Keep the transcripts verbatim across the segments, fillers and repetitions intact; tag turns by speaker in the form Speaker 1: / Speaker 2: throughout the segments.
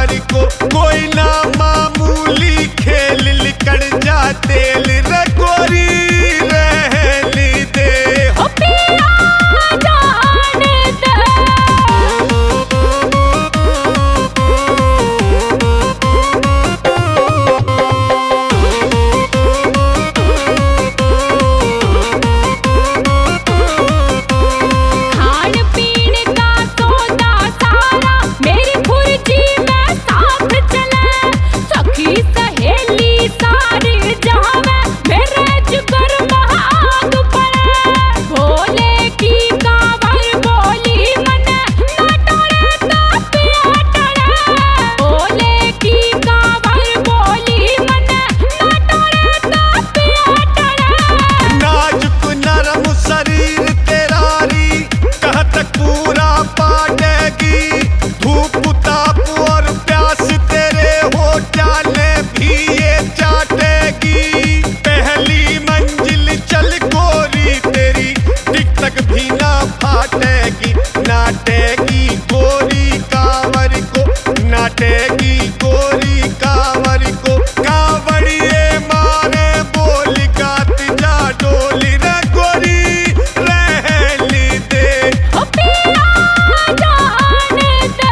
Speaker 1: कांवर को कोई ना मामूली खेल लिकड़ जा तेल रे गोरी रहने दे
Speaker 2: ओ पिया जाने दे खान पीन का सौदा सारा मेरी खुर्जी में साथ चले सखी सहेली सारी जहां में मेरे जिगर में आग पड़े भोले की कांवर बोली मने ना टोरे ता पिया टरे भोले की कांवर बोली मने ना टोरे ता पिया टरे
Speaker 1: नाजुक नरम शरीर तेरा री कहत पूरा पाटेगी धूप ताप और प्यास तेरे हो जाने भी ये चाटेगी पहली मंजिल चल गोरी तेरी टिक तक भी ना फाटेगी नाटेगी गोरी कांवर को नाटेगी गोरी कांवर को कांवड़िए मारे बोल गात जा डोली रे गोरी रहली दे
Speaker 2: ओ पिया जाने दे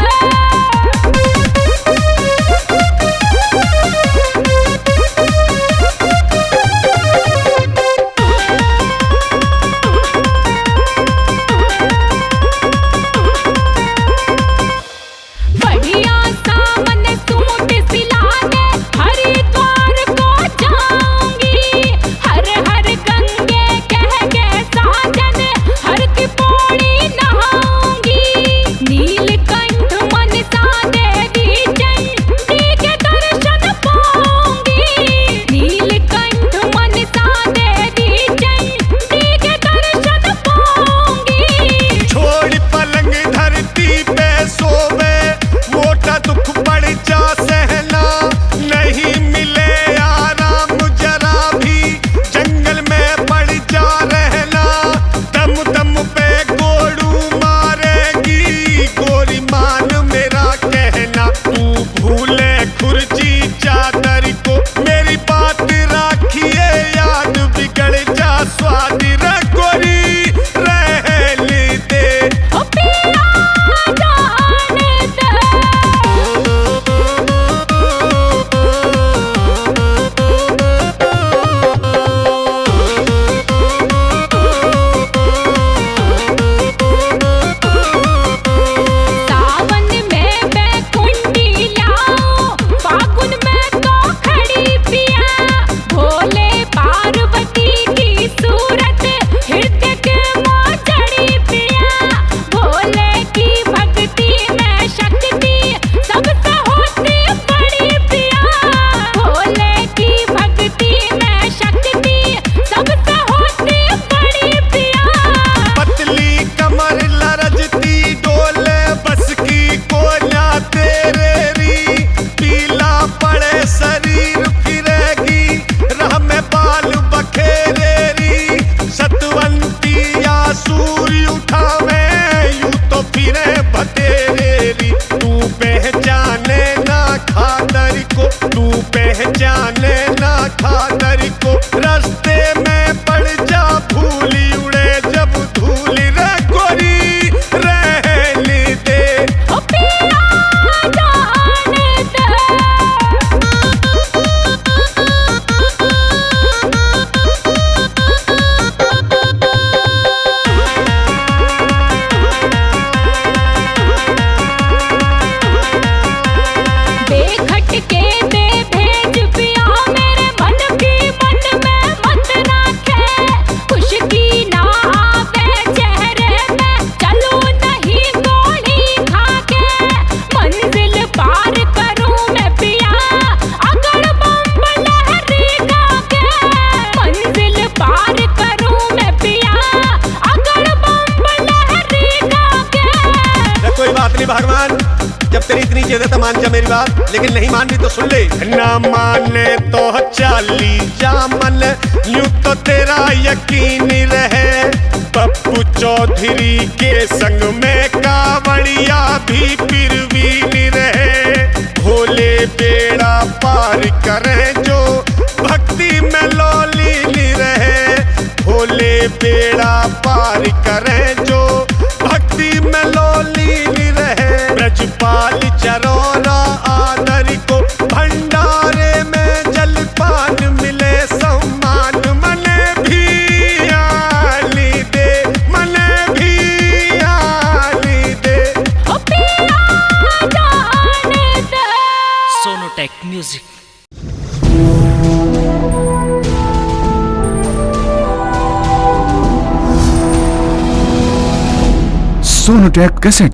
Speaker 2: बढ़िया सामन सूट सिला दे हरिद्वार को जाऊंगी हर हर गंगे कह के साजन हर की पौड़ी नहाऊंगी नीलकंठ मनसा देवी चंडी के दर्शन पाऊंगी नीलकंठ मनसा देवी चंडी के दर्शन पाऊंगी
Speaker 1: छोड़ पलंग धरती पे सोवे मोटा दुख पड़ जा सहना नहीं मिले आराम जरा भी जंगल में पड़ जा रहना दम दम पे गोड़ू मारेगी गोरी मान मेरा कहना तू भूले खुर्ची चादर को मेरी बात राखिए याद बिगड़ जा स्वाद रे गोरी रहली दे
Speaker 2: ओ पिया जाने दे सावन में बैकुंठी लाओ फागुन में तो खड़ी पिया भोले पार्वती की सूरत हृदय के मोह चढ़ी पिया भोले की भक्ति में शक्ति सबसे होती बड़ी पिया भोले की भक्ति में शक्ति सबसे होती बड़ी पिया
Speaker 1: पतली कमर लरजती डोले बस की कोना तेरे री पीला पड़े शरीर फिरेगी राह में बाल बखेरे री सतवंती या सूर्य उठावे यूं तो फिरे बतेरे री तू पहचाने ना खादर को तू पहचाने ना खादर को रास्ते में पड़ जा भूली उड़े जब धूल रे गोरी रहली दे
Speaker 2: ओ पिया जाने दे बेखट के दे भेज पिया मेरे मन की मन में मत राखे खुशकी ना आवे चेहरे में चलूं नहीं गोली खाके मंजिल पार करूं मैं पिया अगर बम लहरी गाके मंजिल पार करूं मैं पिया अगर बम लहरी गाके
Speaker 1: कोई बात नहीं भगवान जब तेरी इतनी जिद है तो मान जा मेरी बात लेकिन नहीं मान रही तो सुन ले ना माने तो चाली जामन यूं तो तेरा यकीन रहे पप्पू चौधरी के संग में कावड़िया भी फिर भी नहीं रहे। पार करें जो भक्ति में लौलीनी रहे। भोले बेड़ा पार करें जो भक्ति में लौलीनी रहे। ब्रजपाल चरौरा आदर को भंडारे में जलपान मिले सम्मान। मने भी आली दे, मने भी आली दे।
Speaker 2: ओ पिया जाने दे।
Speaker 3: सोनोटेक म्यूजिक।
Speaker 4: सोनोटेक कैसेट।